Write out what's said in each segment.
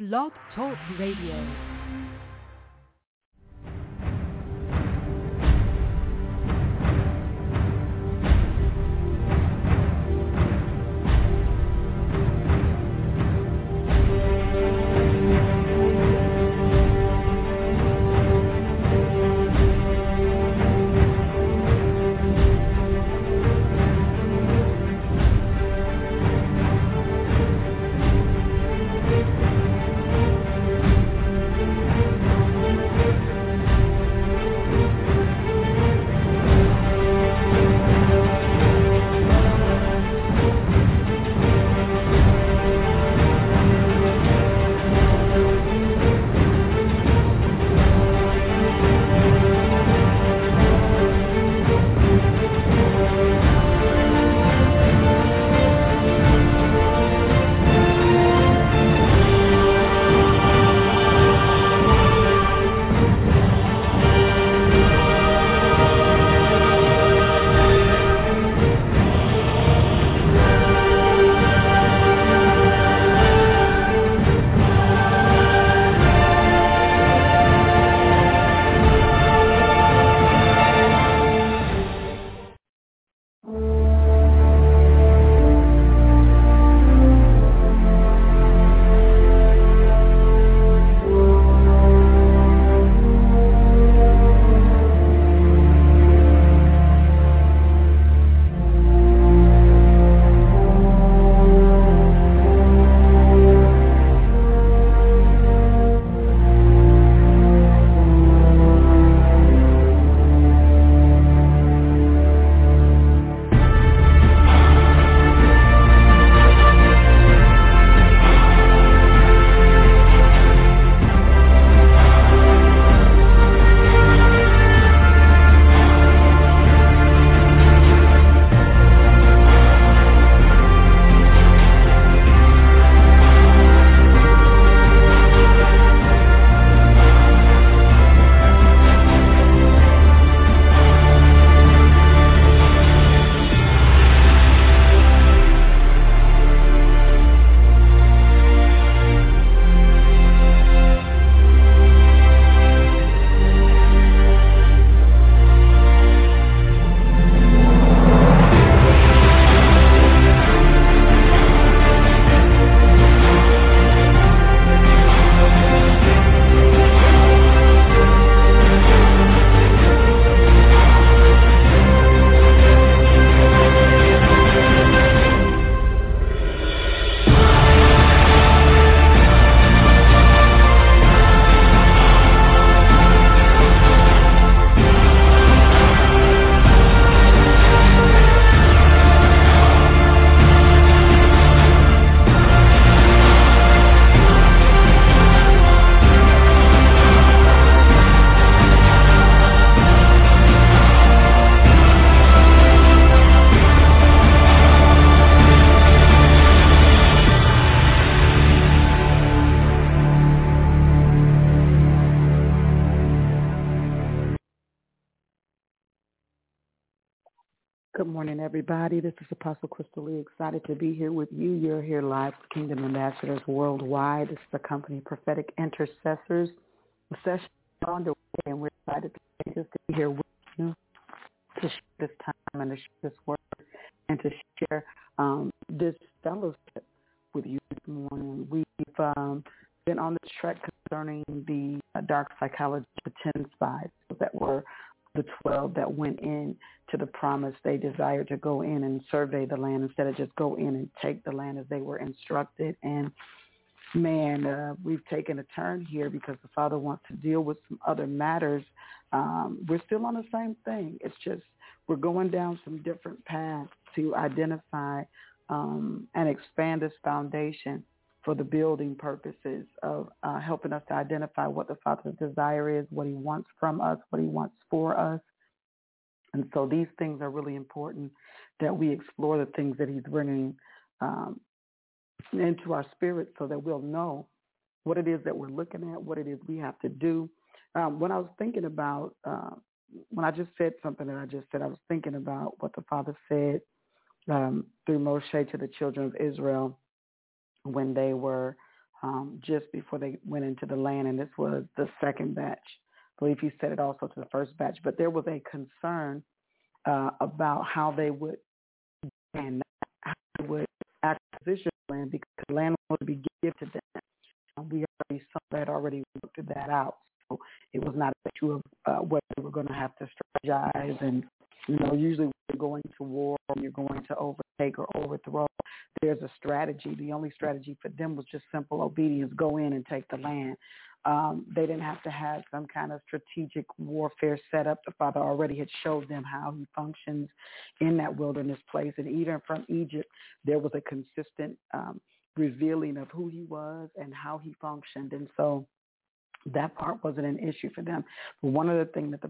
Blog Talk Radio. Good morning, everybody. This is Apostle Crystal Lee. Excited to be here with you. You're here live with Kingdom Ambassadors Worldwide. This is the company Prophetic Intercessors. The session is on the way, and we're excited to be here with you to share this time and to share this word and to share this fellowship with you this morning. We've been on this track concerning the dark psychology of the 10 spies that were the 12 that went in to the promise. They desired to go in and survey the land instead of just go in and take the land as they were instructed. And man, we've taken a turn here because the Father wants to deal with some other matters. We're still on the same thing. It's just we're going down some different paths to identify and expand this foundation for the building purposes of helping us to identify what the Father's desire is, what he wants from us, what he wants for us. And so these things are really important that we explore the things that he's bringing into our spirit so that we'll know what it is that we're looking at, what it is we have to do. When I was thinking about, when I just said something that I just said, I was thinking about what the Father said through Moshe to the children of Israel when they were just before they went into the land, and this was the second batch. I believe he said it also to the first batch, but there was a concern about how they would and how they would acquisition land because the land was to be given to them. We already saw that already worked that out. So it was not an issue of whether they were going to have to strategize. And, usually when you're going to war or you're going to overtake or overthrow, there's a strategy. The only strategy for them was just simple obedience, go in and take the land. They didn't have to have some kind of strategic warfare set up. The Father already had showed them how he functions in that wilderness place. And even from Egypt, there was a consistent revealing of who he was and how he functioned. And so that part wasn't an issue for them. But one of the things that the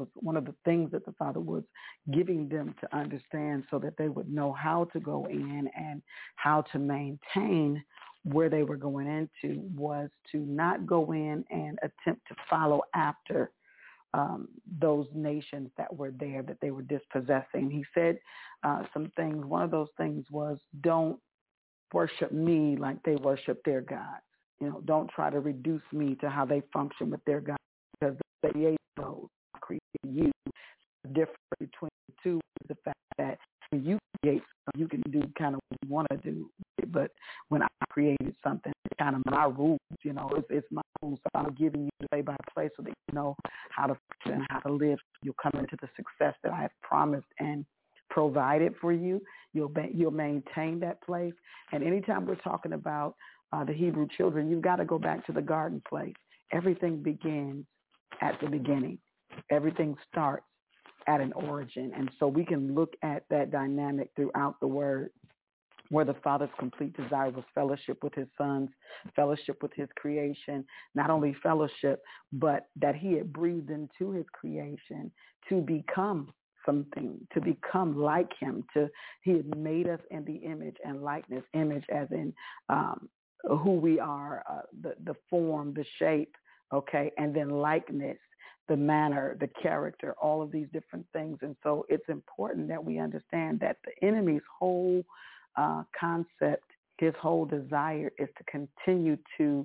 Father was giving them to understand so that they would know how to go in and how to maintain where they were going into was to not go in and attempt to follow after those nations that were there that they were dispossessing. He said some things. One of those things was, don't worship me like they worship their gods. Don't try to reduce me to how they function with their gods, because they created those, created you. The difference between the two is the fact that when you create something, you can do kind of what you want to do. But when I created something, it's kind of my rules, it's my rules. So I'm giving you the play-by-play so that you know how to function and how to live. You'll come into the success that I have promised and provided for you. You'll maintain that place. And anytime we're talking about the Hebrew children, you've got to go back to the garden place. Everything begins at the beginning. Everything starts at an origin. And so we can look at that dynamic throughout the word, where the Father's complete desire was fellowship with his sons, fellowship with his creation, not only fellowship, but that he had breathed into his creation to become something, to become like him. He had made us in the image and likeness, image as in who we are, the form, the shape, okay, and then likeness, the manner, the character, all of these different things. And so it's important that we understand that the enemy's whole concept, his whole desire is to continue to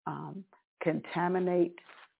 contaminate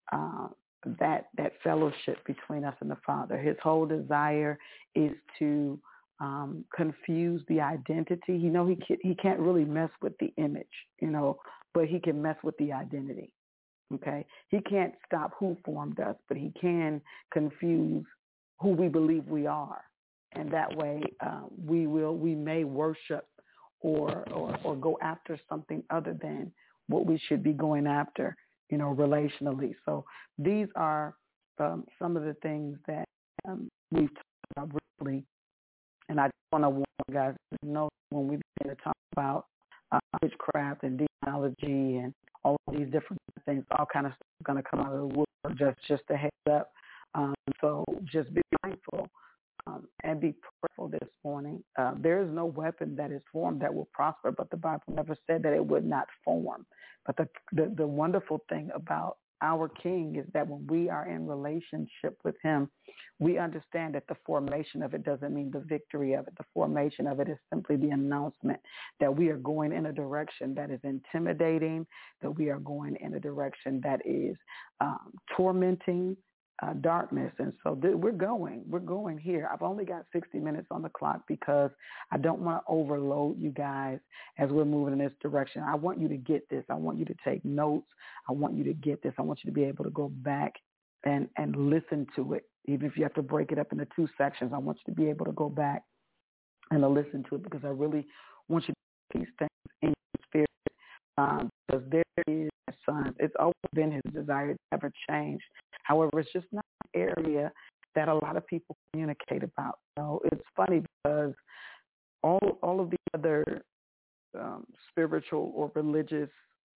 that fellowship between us and the Father. His whole desire is to confuse the identity. He can't really mess with the image, but he can mess with the identity. Okay, he can't stop who formed us, but he can confuse who we believe we are, and that way we may worship or go after something other than what we should be going after, relationally. So these are some of the things that we've talked about briefly, and I want to warn you guys to know when we begin to talk about witchcraft and demonology and all of these different things, all kind of stuff is going to come out of the woodwork, just a heads up. So just be mindful and be prayerful this morning. There is no weapon that is formed that will prosper, but the Bible never said that it would not form. But the wonderful thing about our King is that when we are in relationship with him, we understand that the formation of it doesn't mean the victory of it. The formation of it is simply the announcement that we are going in a direction that is intimidating, that we are going in a direction that is tormenting darkness. And so we're going here. I've only got 60 minutes on the clock because I don't want to overload you guys as we're moving in this direction. I want you to get this. I want you to take notes. I want you to get this. I want you to be able to go back and listen to it. Even if you have to break it up into two sections, I want you to be able to go back and to listen to it, because I really want you to these things in your spirit, because there is a son. It's always been his desire to never change. However, it's just not an area that a lot of people communicate about. It's funny because all of the other spiritual or religious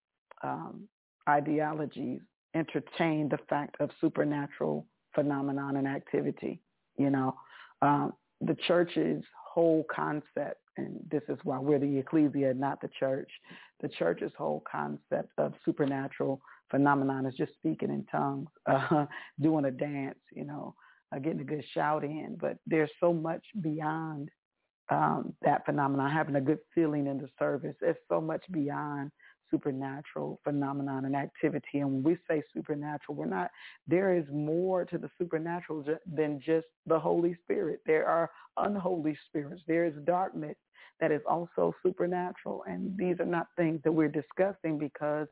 ideologies entertain the fact of supernatural phenomenon and activity. The church's whole concept, and this is why we're the ecclesia, not the church. The church's whole concept of supernatural phenomenon is just speaking in tongues, doing a dance, getting a good shout in. But there's so much beyond that phenomenon, having a good feeling in the service. It's so much beyond supernatural phenomenon and activity. And when we say supernatural, there is more to the supernatural than just the Holy Spirit. There are unholy spirits. There is darkness that is also supernatural. And these are not things that we're discussing because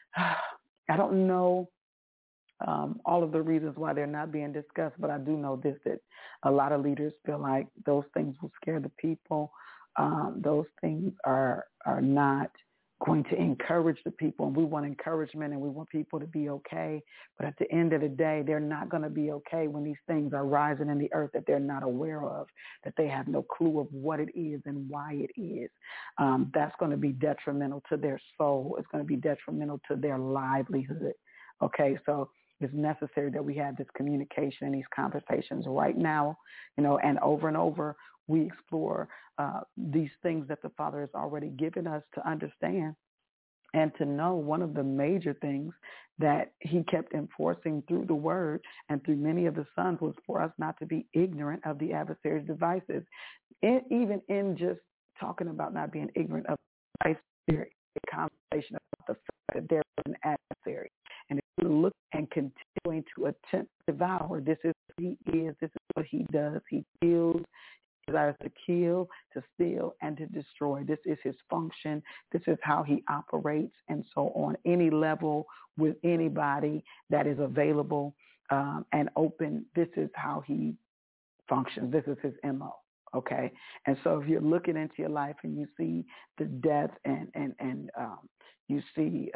I don't know all of the reasons why they're not being discussed, but I do know this, that a lot of leaders feel like those things will scare the people. Those things are not going to encourage the people, and we want encouragement and we want people to be okay. But at the end of the day, they're not going to be okay when these things are rising in the earth that they're not aware of, that they have no clue of what it is and why it is. That's going to be detrimental to their soul. It's going to be detrimental to their livelihood. Okay, so it's necessary that we have this communication and these conversations right now, and over we explore these things that the Father has already given us to understand and to know. One of the major things that he kept enforcing through the word and through many of the sons was for us not to be ignorant of the adversary's devices. Even in just talking about not being ignorant of the adversary, a conversation about the fact that there is an adversary. And if we look and continuing to attempt to devour, this is who he is, this is what he does. He kills, he desires to kill, to steal, and to destroy. This is his function. This is how he operates. And so on any level with anybody that is available and open, this is how he functions. This is his MO. Okay. And so if you're looking into your life and you see the death and you see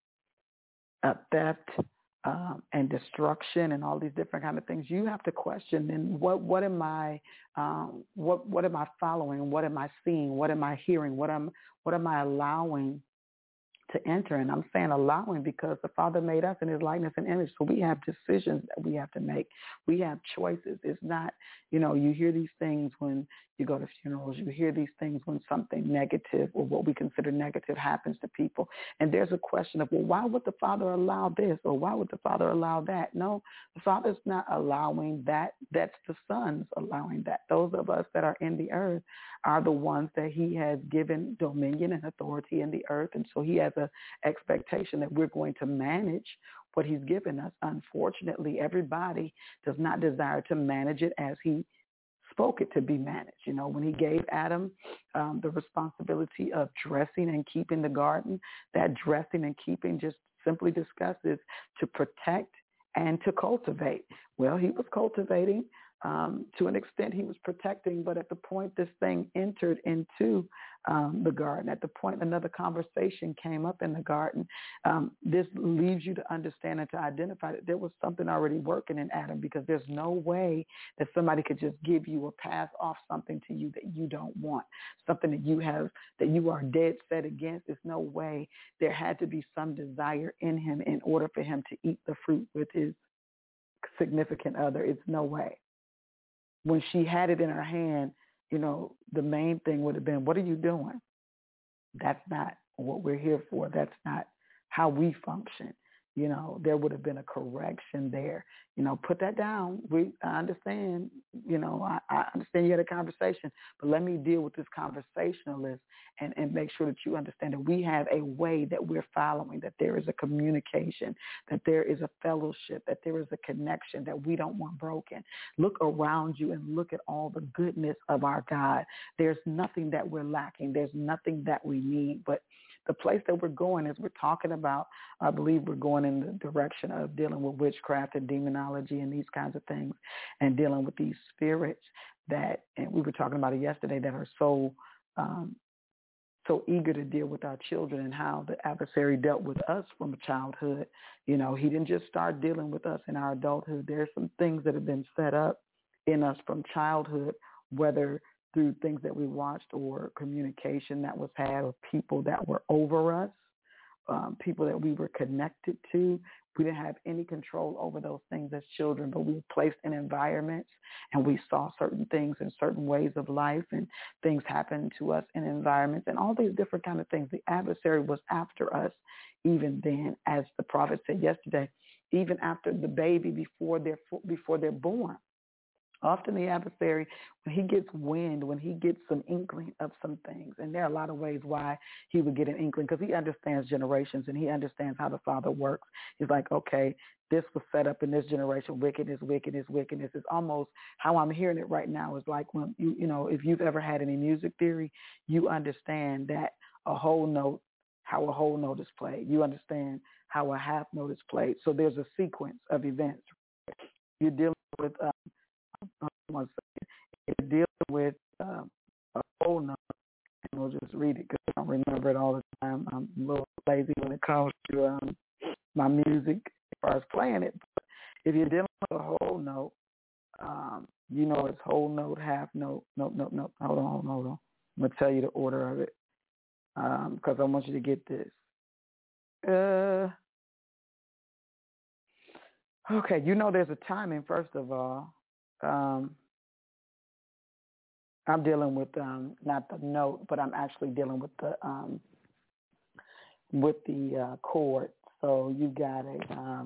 theft and destruction and all these different kind of things, you have to question, then what am I following? What am I seeing? What am I hearing? What am I allowing to enter? And I'm saying allowing because the Father made us in his likeness and image. So we have decisions that we have to make. We have choices. It's not, you hear these things when you go to funerals. You hear these things when something negative or what we consider negative happens to people. And there's a question of, well, why would the Father allow this or why would the Father allow that? No, the Father's not allowing that. That's the Son's allowing that. Those of us that are in the earth are the ones that he has given dominion and authority in the earth. And so he has an expectation that we're going to manage what he's given us. Unfortunately, everybody does not desire to manage it as he spoke it to be managed. When he gave Adam the responsibility of dressing and keeping the garden, that dressing and keeping just simply discussed is to protect and to cultivate. Well, he was cultivating. To an extent, he was protecting, but at the point this thing entered into the garden, at the point another conversation came up in the garden, this leads you to understand and to identify that there was something already working in Adam, because there's no way that somebody could just give you or pass off something to you that you don't want, something that you are dead set against. There's no way. There had to be some desire in him in order for him to eat the fruit with his significant other. It's no way. When she had it in her hand, the main thing would have been, what are you doing? That's not what we're here for. That's not how we function. There would have been a correction there. Put that down. I understand, I understand you had a conversation, but let me deal with this conversationalist and make sure that you understand that we have a way that we're following, that there is a communication, that there is a fellowship, that there is a connection that we don't want broken. Look around you and look at all the goodness of our God. There's nothing that we're lacking. There's nothing that we need, but the place that we're going is we're talking about, I believe we're going in the direction of dealing with witchcraft and demonology and these kinds of things, and dealing with these spirits that, and we were talking about it yesterday, that are so eager to deal with our children, and how the adversary dealt with us from childhood. He didn't just start dealing with us in our adulthood. There's some things that have been set up in us from childhood, whether through things that we watched or communication that was had, or people that were over us, people that we were connected to. We didn't have any control over those things as children, but we were placed in environments and we saw certain things in certain ways of life, and things happened to us in environments and all these different kind of things. The adversary was after us even then, as the prophet said yesterday, even after the baby, before they're born. Often the adversary, when he gets wind, when he gets some inkling of some things, and there are a lot of ways why he would get an inkling, because he understands generations and he understands how the Father works. He's like, okay, this was set up in this generation, wickedness, wickedness, wickedness. It's almost how I'm hearing it right now is like when, you know, if you've ever had any music theory, you understand that a whole note, how a whole note is played. You understand how a half note is played. So there's a sequence of events. You're dealing with one second. You're dealing with a whole note, and we'll just read it because I don't remember it all the time. I'm a little lazy when it comes to my music as far as playing it. But if you're dealing with a whole note, you know it's whole note, half note, note. Hold on. I'm going to tell you the order of it because I want you to get this. Okay, you know there's a timing, first of all. I'm dealing with not the note, but I'm actually dealing with the chord. So you got it.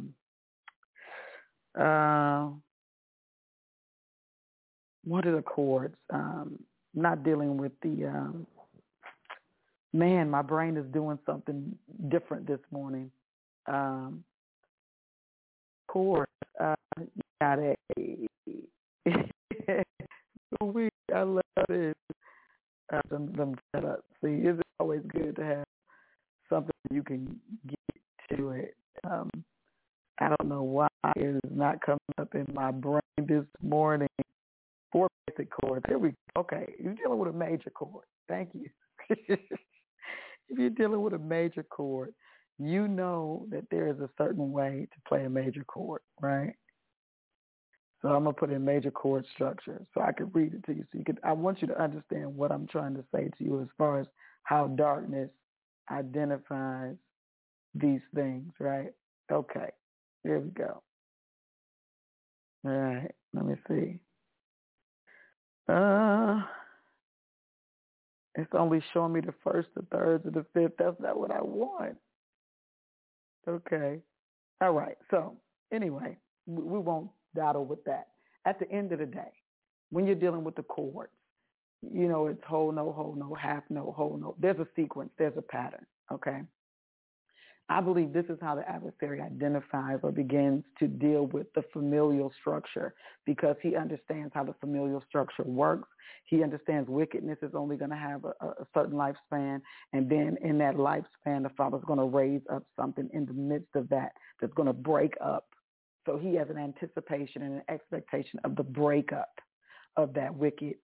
What are the chords? Not dealing with the man. My brain is doing something different this morning. Chords. You got it. I love it. Them set up. See, it's always good to have something you can get to it. I don't know why it is not coming up in my brain this morning. 4 basic chords. Here we go. Okay, you're dealing with a major chord. Thank you. If you're dealing with a major chord, you know that there is a certain way to play a major chord, right? So I'm going to put in major chord structure so I can read it to you. I want you to understand what I'm trying to say to you as far as how darkness identifies these things, right? Okay, here we go. All right, let me see. It's only showing me the first, the third, and the fifth. That's not what I want. Okay. All right. So anyway, we won't dawdle with that. At the end of the day, when you're dealing with the chords, you know, it's whole note, half note, whole note. There's a sequence. There's a pattern. Okay. I believe this is how the adversary identifies or begins to deal with the familial structure, because he understands how the familial structure works. He understands wickedness is only going to have a certain lifespan, and then in that lifespan, the Father's going to raise up something in the midst of that that's going to break up. So he has an anticipation and an expectation of the breakup of that wicked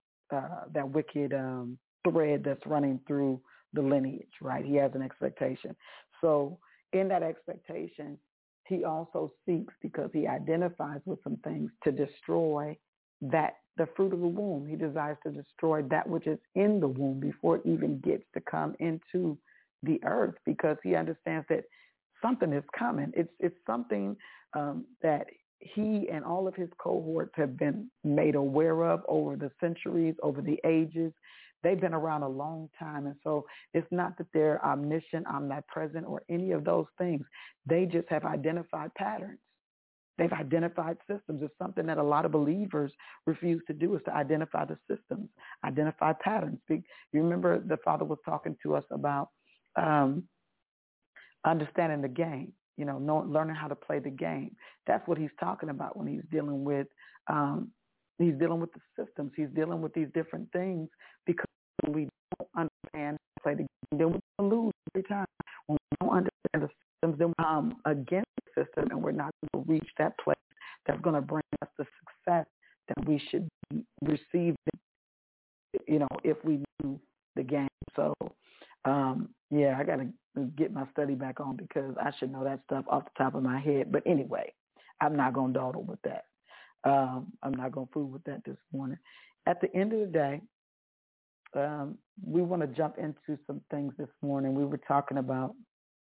thread that's running through the lineage, right? He has an expectation. So in that expectation, he also seeks, because he identifies with some things, to destroy the fruit of the womb. He desires to destroy that which is in the womb before it even gets to come into the earth, because he understands that something is coming. It's something that he and all of his cohorts have been made aware of over the centuries, over the ages. They've been around a long time. And so it's not that they're omniscient, omnipresent, or any of those things. They just have identified patterns. They've identified systems. It's something that a lot of believers refuse to do, is to identify the systems, identify patterns. You remember the Father was talking to us about understanding the game, you know, learning how to play the game. That's what he's talking about when he's dealing with the systems. He's dealing with these different things, because when we don't understand how to play the game, then we're going to lose every time. When we don't understand the systems, then we're against the system, and we're not going to reach that place that's going to bring us the success that we should be receiving, you know, if we do the game. So, I got to get my study back on, because I should know that stuff off the top of my head. But anyway, I'm not going to dawdle with that. I'm not going to fool with that this morning. At the end of the day, we want to jump into some things this morning. We were talking about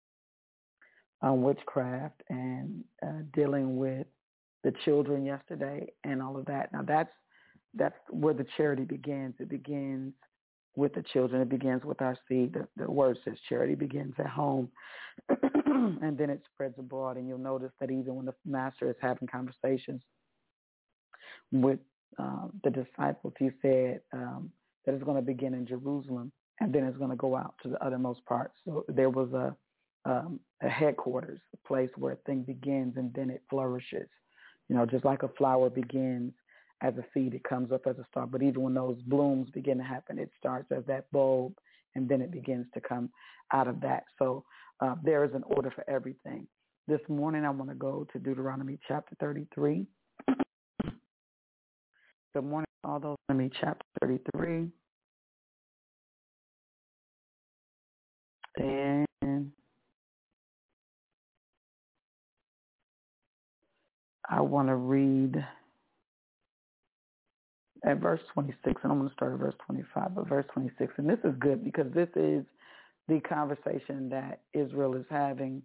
witchcraft and dealing with the children yesterday and all of that. Now, that's where the charity begins. It begins with the children. It begins with our seed. The word says charity begins at home, and then it spreads abroad. And you'll notice that even when the master is having conversations with the disciples, he said that it's going to begin in Jerusalem and then it's going to go out to the uttermost parts. So there was a headquarters, a place where a thing begins and then it flourishes. Just like a flower begins as a seed, it comes up as a star. But even when those blooms begin to happen, it starts as that bulb and then it begins to come out of that. So there is an order for everything. This morning I want to go to Deuteronomy chapter 33. Good morning, all those. Deuteronomy chapter 33. And I want to read at verse 26, and I'm going to start at verse 25, but verse 26. And this is good because this is the conversation that Israel is having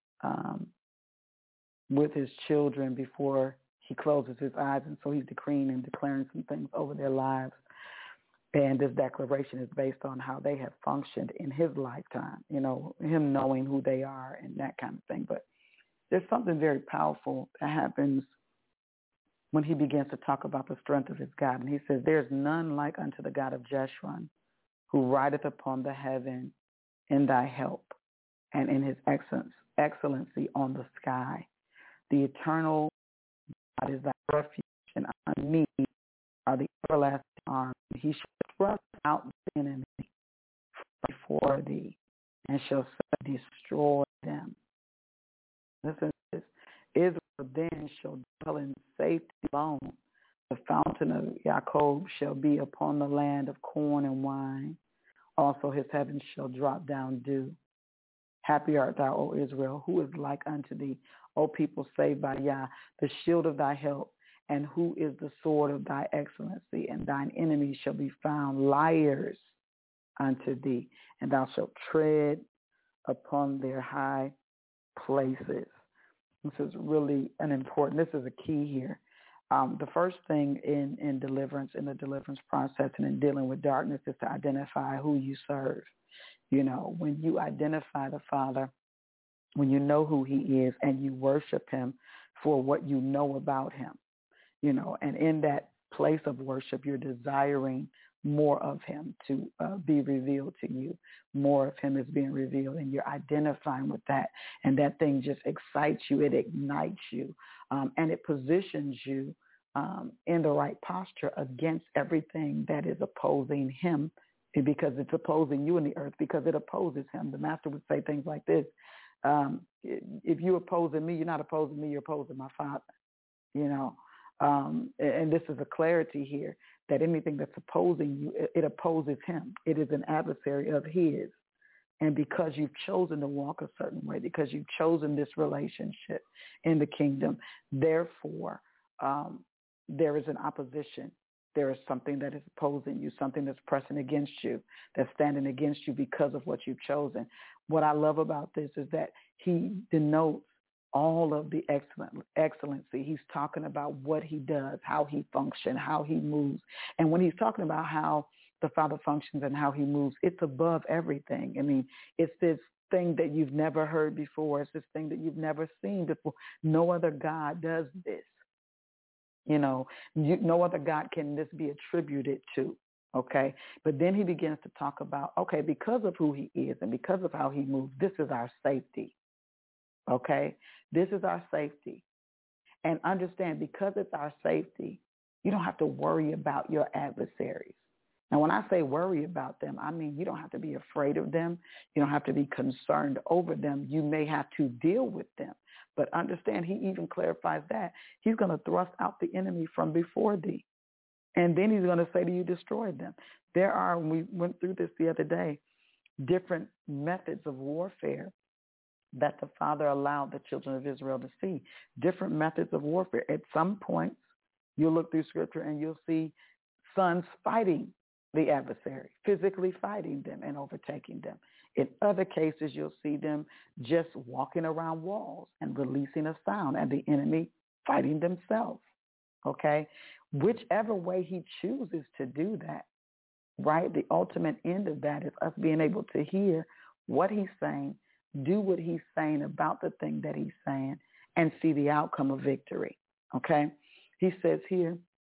with his children before he closes his eyes. And so he's decreeing and declaring some things over their lives. And this declaration is based on how they have functioned in his lifetime, him knowing who they are and that kind of thing. But there's something very powerful that happens when he begins to talk about the strength of his God. And he says, there's none like unto the God of Jeshurun, who rideth upon the heaven in thy help, and in his excellency on the sky. The eternal God is thy refuge, and on me are the everlasting arms. He shall thrust out the enemy before thee, and shall destroy them. Listen to this. Israel then shall dwell in safety alone. The fountain of Jacob shall be upon the land of corn and wine. Also his heavens shall drop down dew. Happy art thou, O Israel, who is like unto thee, O people saved by Yah, the shield of thy help, and who is the sword of thy excellency, and thine enemies shall be found liars unto thee, and thou shalt tread upon their high places. This is really this is a key here. The first thing in deliverance, in the deliverance process and in dealing with darkness is to identify who you serve. When you identify the Father, when you know who he is and you worship him for what you know about him, and in that place of worship, you're desiring more of him to be revealed to you. More of him is being revealed, and you're identifying with that. And that thing just excites you. It ignites you, and it positions you in the right posture against everything that is opposing him, because it's opposing you in the earth, because it opposes him. The master would say things like this. If you're opposing me, you're not opposing me, you're opposing my Father, and this is a clarity here, that anything that's opposing you, it opposes him. It is an adversary of his. And because you've chosen to walk a certain way, because you've chosen this relationship in the kingdom, therefore, there is an opposition. There is something that is opposing you, something that's pressing against you, that's standing against you because of what you've chosen. What I love about this is that he denotes all of the excellency. He's talking about what he does, how he functions, how he moves. And when he's talking about how the Father functions and how he moves, it's above everything. I mean, it's this thing that you've never heard before. It's this thing that you've never seen before. No other God does this. No other God can this be attributed to. Okay. But then he begins to talk about, okay, because of who he is and because of how he moves, this is our safety. Okay. This is our safety. And understand, because it's our safety, you don't have to worry about your adversaries. Now, when I say worry about them, I mean you don't have to be afraid of them. You don't have to be concerned over them. You may have to deal with them. But understand, he even clarifies that. He's going to thrust out the enemy from before thee. And then he's going to say to you, destroy them. There are, we went through this the other day, different methods of warfare that the Father allowed the children of Israel to see. Different methods of warfare. At some points, you'll look through Scripture and you'll see sons fighting the adversary, physically fighting them and overtaking them. In other cases, you'll see them just walking around walls and releasing a sound and the enemy fighting themselves. Okay? Whichever way he chooses to do that, right? The ultimate end of that is us being able to hear what he's saying, do what he's saying about the thing that he's saying, and see the outcome of victory. Okay? He says here,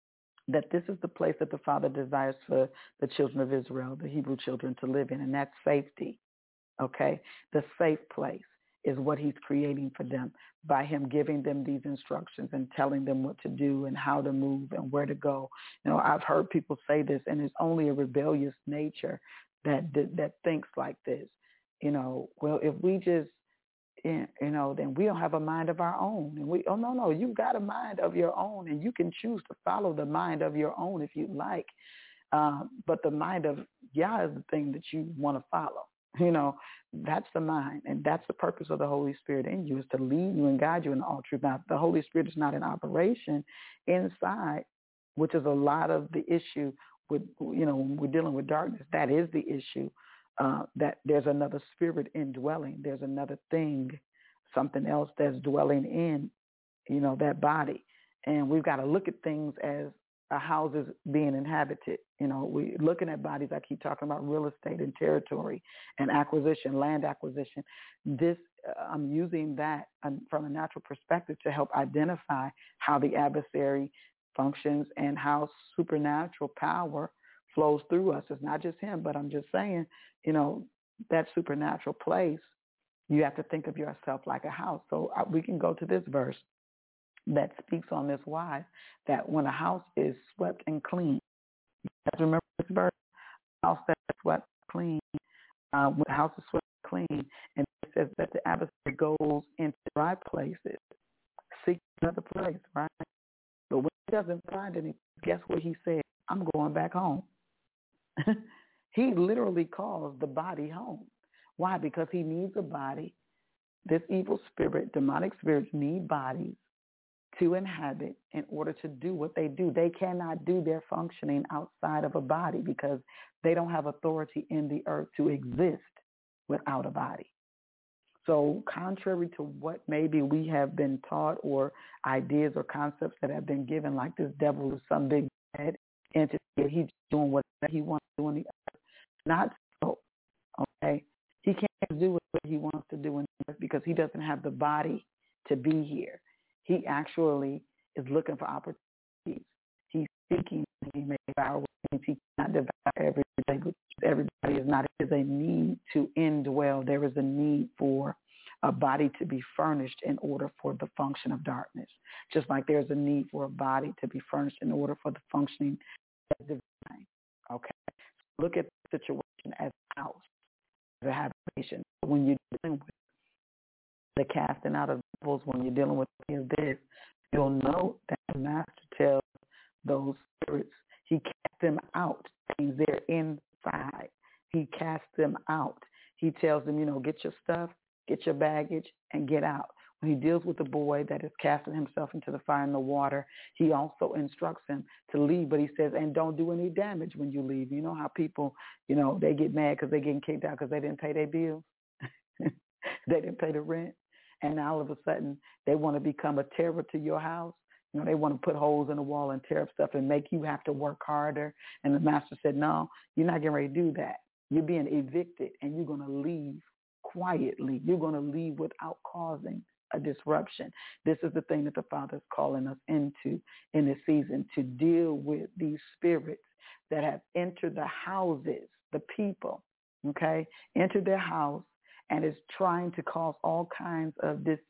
that this is the place that the Father desires for the children of Israel, the Hebrew children, to live in, and that's safety, okay? The safe place is what he's creating for them by him giving them these instructions and telling them what to do and how to move and where to go. You know, I've heard people say this, and it's only a rebellious nature that thinks like this. You know, well, if we just, you know, then we don't have a mind of our own. And no, you've got a mind of your own, and you can choose to follow the mind of your own if you like. But the mind of Yah is the thing that you want to follow. You know, that's the mind, and that's the purpose of the Holy Spirit in you, is to lead you and guide you in all truth. Now, the Holy Spirit is not in operation inside, which is a lot of the issue with, you know, when we're dealing with darkness. That is the issue, that there's another spirit indwelling. There's another thing, something else that's dwelling in, you know, that body. And we've got to look at things as a house is being inhabited. You know, we looking at bodies. I keep talking about real estate and territory and acquisition, land acquisition. This, I'm using that from a natural perspective to help identify how the adversary functions and how supernatural power flows through us. It's not just him, but I'm just saying, you know, that supernatural place, you have to think of yourself like a house. So we can go to this verse that speaks on this wise, that when a house is swept and clean, you have to remember this verse, a house that is swept clean, when the house is swept clean, and it says that the adversary goes into dry places, seek another place, right? But when he doesn't find anything, guess what he said? I'm going back home. He literally calls the body home. Why? Because he needs a body. This evil spirit, demonic spirits need bodies to inhabit in order to do what they do. They cannot do their functioning outside of a body because they don't have authority in the earth to exist without a body. So contrary to what maybe we have been taught, or ideas or concepts that have been given, like this devil is some big bad entity, he's doing what he wants to do in the earth. Not so, okay? He can't do what he wants to do in the earth because he doesn't have the body to be here. He actually is looking for opportunities. He's seeking, he may devour things. He cannot devour everybody. Everybody is not. There is a need to indwell. There is a need for a body to be furnished in order for the function of darkness. Just like there's a need for a body to be furnished in order for the functioning of divine. Okay? Look at the situation as a house, as a habitation. When you're dealing with the casting out of devils, when you're dealing with this, you'll know that the master tells those spirits, he casts them out. Means they're inside. He casts them out. He tells them, you know, get your stuff, get your baggage, and get out. When he deals with the boy that is casting himself into the fire and the water, he also instructs him to leave, but he says, and don't do any damage when you leave. You know how people, you know, they get mad because they're getting kicked out because they didn't pay their bills. They didn't pay the rent. And now all of a sudden they want to become a terror to your house. You know, they want to put holes in the wall and tear up stuff and make you have to work harder. And the master said, no, you're not getting ready to do that. You're being evicted, and you're going to leave quietly. You're going to leave without causing a disruption. This is the thing that the Father is calling us into in this season, to deal with these spirits that have entered the houses, the people, okay, entered their house, and is trying to cause all kinds of this,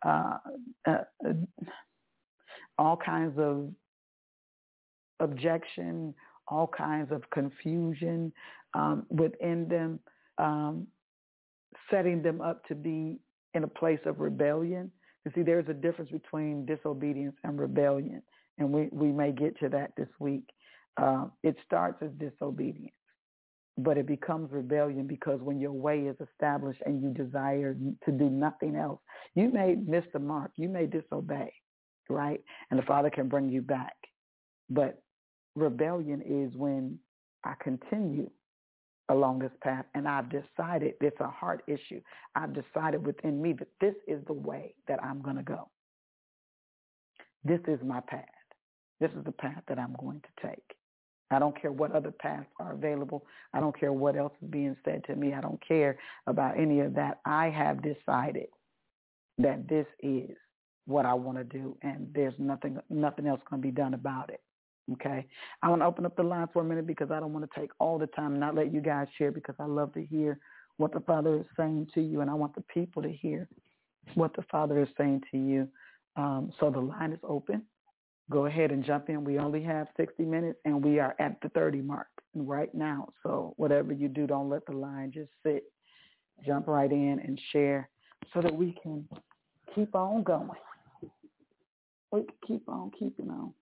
all kinds of objection, all kinds of confusion within them, setting them up to be in a place of rebellion. You see, there's a difference between disobedience and rebellion, and we may get to that this week. It starts as disobedience, but it becomes rebellion because when your way is established and you desire to do nothing else, you may miss the mark. You may disobey, right? And the Father can bring you back. But rebellion is when I continue along this path and I've decided, it's a heart issue. I've decided within me that this is the way that I'm going to go. This is my path. This is the path that I'm going to take. I don't care what other paths are available. I don't care what else is being said to me. I don't care about any of that. I have decided that this is what I want to do, and there's nothing else going to be done about it. Okay. I want to open up the line for a minute because I don't want to take all the time and not let you guys share because I love to hear what the Father is saying to you, and I want the people to hear what the Father is saying to you. So the line is open. Go ahead and jump in. We only have 60 minutes, and we are at the 30 mark right now. So whatever you do, don't let the line just sit. Jump right in and share so that we can keep on going. We can keep on keeping on.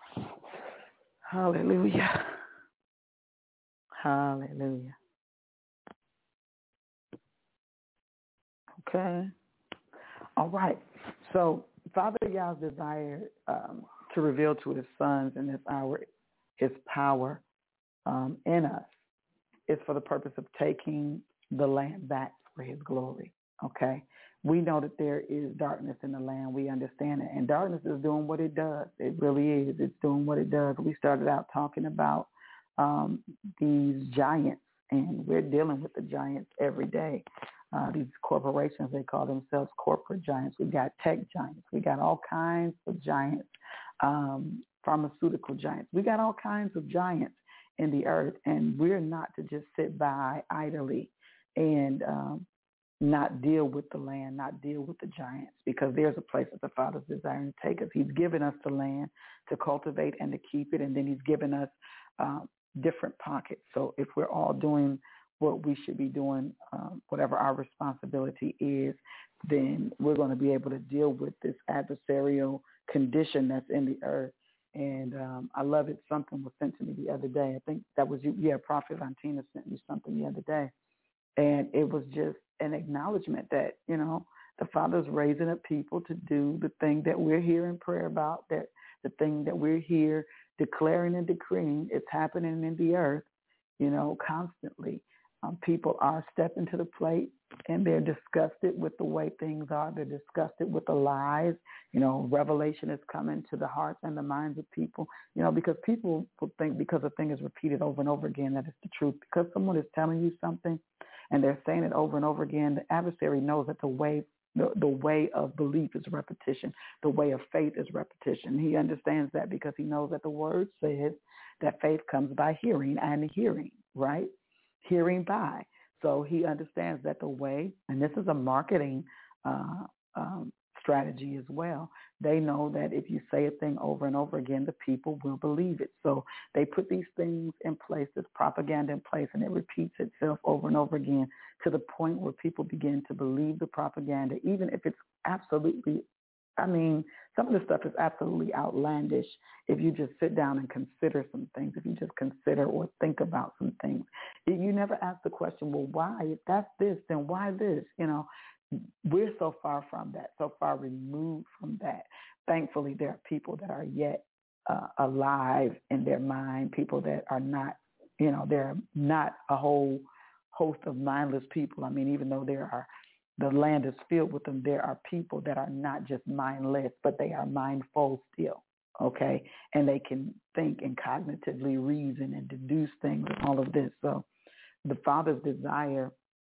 Hallelujah. Hallelujah. Okay. All right. So Father Yah's desire to reveal to his sons in this hour his power in us is for the purpose of taking the land back for his glory. Okay. We know that there is darkness in the land. We understand it. And darkness is doing what it does. It really is. It's doing what it does. We started out talking about these giants, and we're dealing with the giants every day. These corporations, they call themselves corporate giants. We got tech giants. We got all kinds of giants, pharmaceutical giants. We got all kinds of giants in the earth, and we're not to just sit by idly and not deal with the land, not deal with the giants, because there's a place that the Father's desiring to take us. He's given us the land to cultivate and to keep it, and then he's given us different pockets. So if we're all doing what we should be doing, whatever our responsibility is, then we're going to be able to deal with this adversarial condition that's in the earth. And I love it. Something was sent to me the other day. I think that was you. Yeah, Prophet Vantina sent me something the other day. And it was just an acknowledgement that, you know, the Father's raising up people to do the thing that we're here in prayer about, that the thing that we're here declaring and decreeing is happening in the earth, you know, constantly. People are stepping to the plate, and they're disgusted with the way things are. They're disgusted with the lies. You know, revelation is coming to the hearts and the minds of people, you know, because people will think because a thing is repeated over and over again that it's the truth. Because someone is telling you something and they're saying it over and over again, the adversary knows that the way of belief is repetition. The way of faith is repetition. He understands that because he knows that the word says that faith comes by hearing and hearing, right? Hearing by. So he understands that the way, and this is a marketing strategy as well. They know that if you say a thing over and over again, the people will believe it. So they put these things in place, this propaganda in place, and it repeats itself over and over again to the point where people begin to believe the propaganda, even if it's absolutely, I mean, some of the stuff is absolutely outlandish if you just sit down and consider some things, if you just consider or think about some things. You never ask the question, well, why? If that's this, then why this? You know, we're so far from that, so far removed from that. Thankfully, there are people that are yet alive in their mind, people that are not, you know, they're not a whole host of mindless people. I mean, even though the land is filled with them, there are people that are not just mindless, but they are mindful still, okay? And they can think and cognitively reason and deduce things and all of this. So the Father's desire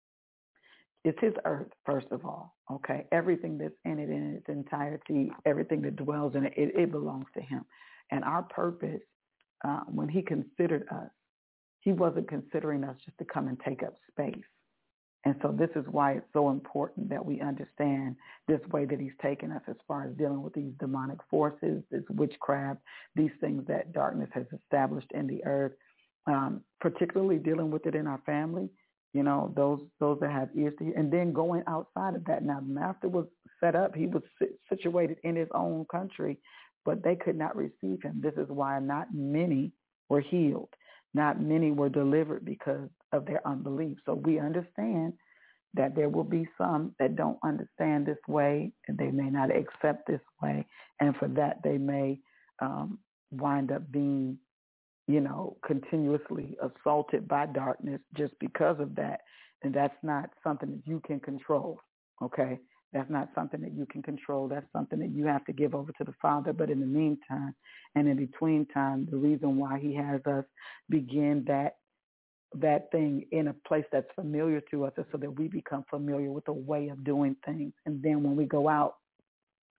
is his earth, first of all, okay? Everything that's in it in its entirety, everything that dwells in it, it belongs to him. And our purpose, when he considered us, he wasn't considering us just to come and take up space. And so this is why it's so important that we understand this way that he's taken us as far as dealing with these demonic forces, this witchcraft, these things that darkness has established in the earth, particularly dealing with it in our family, you know, those that have ears to hear, and then going outside of that. Now, the master was set up. He was situated in his own country, but they could not receive him. This is why not many were healed. Not many were delivered because of their unbelief. So we understand that there will be some that don't understand this way, and they may not accept this way. And for that, they may wind up being, you know, continuously assaulted by darkness just because of that. And that's not something that you can control, okay? That's not something that you can control. That's something that you have to give over to the Father. But in the meantime and in between time, the reason why he has us begin that thing in a place that's familiar to us is so that we become familiar with the way of doing things. And then when we go out,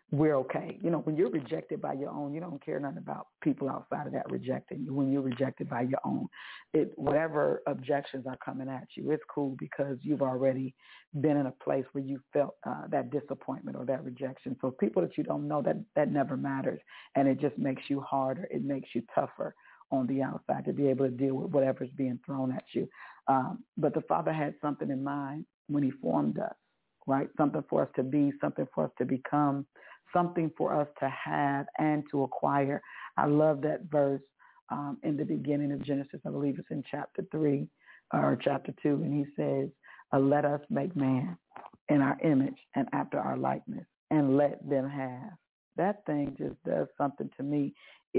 we're okay. When you're rejected by your own, you don't care nothing about people outside of that rejecting you. When you're rejected by your own, whatever objections are coming at you, it's cool because you've already been in a place where you felt that disappointment or that rejection. So people that you don't know, that never matters. And it just makes you harder. It makes you tougher on the outside to be able to deal with whatever's being thrown at you. But the Father had something in mind when he formed us, right? Something for us to be, something for us to become, something for us to have and to acquire. I love that verse in the beginning of Genesis. I believe it's in chapter 3 or chapter 2. And he says, let us make man in our image and after our likeness and let them have. That thing just does something to me.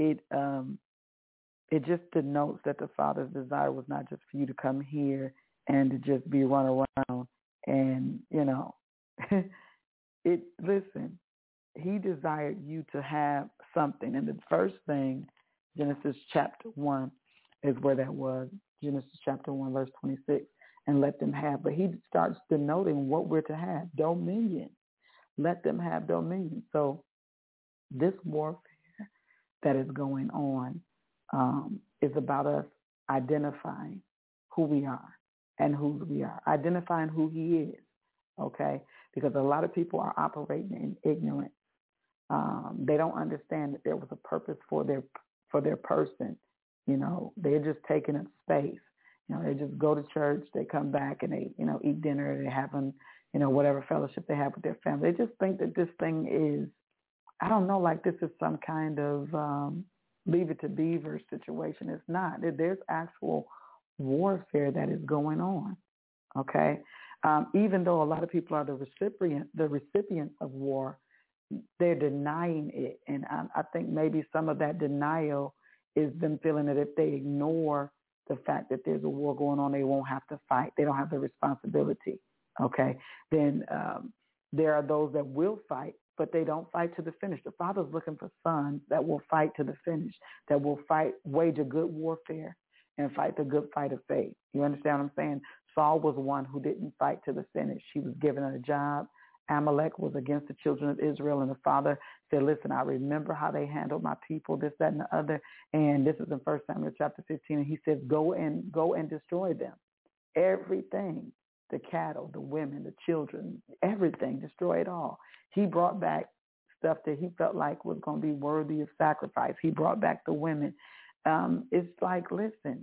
It just denotes that the Father's desire was not just for you to come here and to just be run around and, listen, he desired you to have something. And the first thing, Genesis chapter 1 is where that was. Genesis chapter 1, verse 26, and let them have. But he starts denoting what we're to have, dominion. Let them have dominion. So this warfare that is going on is about us identifying who we are and whose we are, identifying who he is, okay? Because a lot of people are operating in ignorance. They don't understand that there was a purpose for their person. They're just taking up space. They just go to church, they come back and they, eat dinner, they have whatever fellowship they have with their family. They just think that this thing is, I don't know, like this is some kind of Leave It to Beaver situation. It's not. There's actual warfare that is going on, okay? Even though a lot of people are the recipients of war, they're denying it. And I think maybe some of that denial is them feeling that if they ignore the fact that there's a war going on, they won't have to fight. They don't have the responsibility, okay? Then there are those that will fight, but they don't fight to the finish. The Father's looking for sons that will fight to the finish, that will wage a good warfare and fight the good fight of faith. You understand what I'm saying? Saul was one who didn't fight to the finish. He was given a job. Amalek was against the children of Israel, and the Father said, listen, I remember how they handled my people, this, that, and the other. And this is in 1 Samuel chapter 15. And he says, go and destroy them. Everything, the cattle, the women, the children, everything, destroy it all. He brought back stuff that he felt like was going to be worthy of sacrifice. He brought back the women. It's like, listen,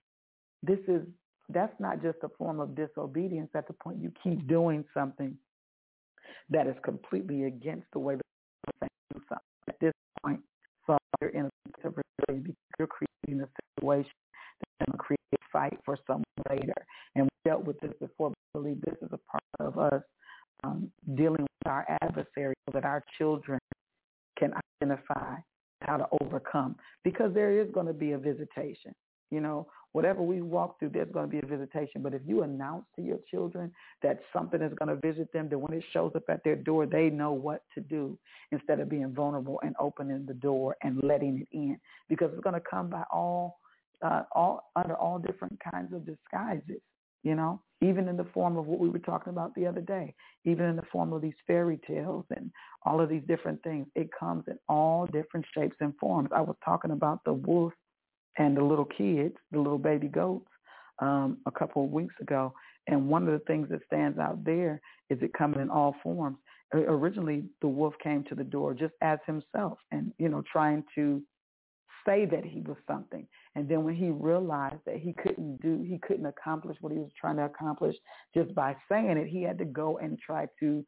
that's not just a form of disobedience. At the point you keep doing something that is completely against the way the do something. At this point, so you're in a place of rebellion because you're creating a situation that's going to create a fight for someone later. And we dealt with this before, but I believe this is a part of us dealing with our adversary so that our children can identify how to overcome, because there is going to be a visitation. Whatever we walk through, there's going to be a visitation. But if you announce to your children that something is going to visit them, that when it shows up at their door, they know what to do instead of being vulnerable and opening the door and letting it in, because it's going to come by all under all different kinds of disguises, even in the form of what we were talking about the other day, even in the form of these fairy tales and all of these different things. It comes in all different shapes and forms. I was talking about the wolf and the little kids, the little baby goats, a couple of weeks ago. And one of the things that stands out there is it coming in all forms. Originally, the wolf came to the door just as himself and, trying to say that he was something. And then when he realized that he couldn't accomplish what he was trying to accomplish just by saying it, he had to go and try to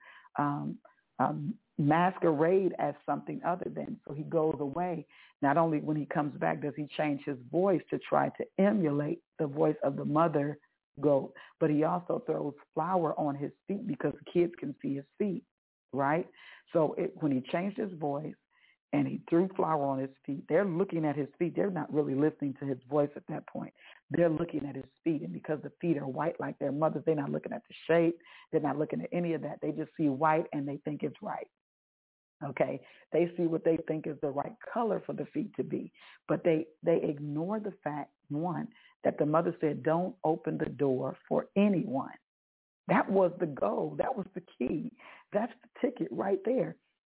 masquerade as something other than. So he goes away. Not only when he comes back does he change his voice to try to emulate the voice of the mother goat, but he also throws flour on his feet because the kids can see his feet, right? So when he changed his voice and he threw flour on his feet, they're looking at his feet. They're not really listening to his voice at that point. They're looking at his feet, and because the feet are white like their mother's, they're not looking at the shape. They're not looking at any of that. They just see white, and they think it's right. Okay, they see what they think is the right color for the feet to be, but they ignore the fact, one, that the mother said, don't open the door for anyone. That was the goal. That was the key. That's the ticket right there.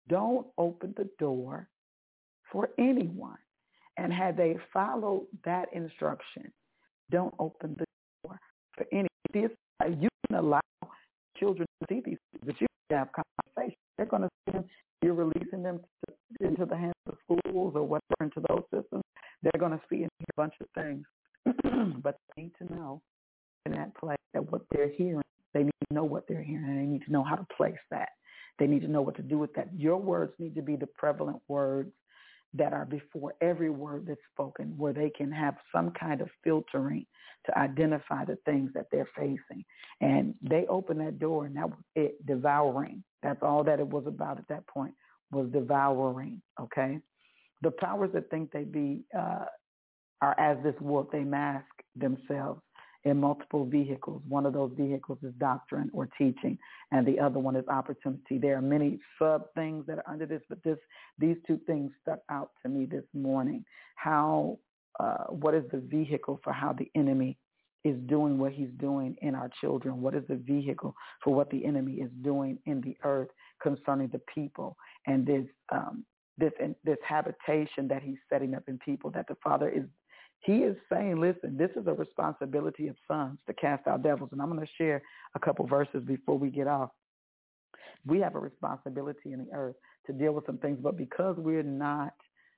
don't open the door for anyone. And had they followed that instruction, don't open the door for anyone. You can allow children to see these things, but you can have conversations. They're going to see them. You're releasing them into the hands of schools or whatever, into those systems. They're going to see and hear a bunch of things. But they need to know in that place that what they're hearing, they need to know what they're hearing, and they need to know how to place that. They need to know what to do with that. Your words need to be the prevalent words that are before every word that's spoken, where they can have some kind of filtering to identify the things that they're facing. And they opened that door, and that was it, devouring. That's all that it was about at that point, was devouring, okay? The powers that think they be are as this wolf. They mask themselves in multiple vehicles. One of those vehicles is doctrine or teaching, and the other one is opportunity. There are many sub things that are under this, but these two things stuck out to me this morning. How, what is the vehicle for how the enemy is doing what he's doing in our children? What is the vehicle for what the enemy is doing in the earth concerning the people? And this habitation that he's setting up in people, that the Father is, he is saying, listen, this is a responsibility of sons to cast out devils. And I'm going to share a couple verses before we get off. We have a responsibility in the earth to deal with some things, but because we're not,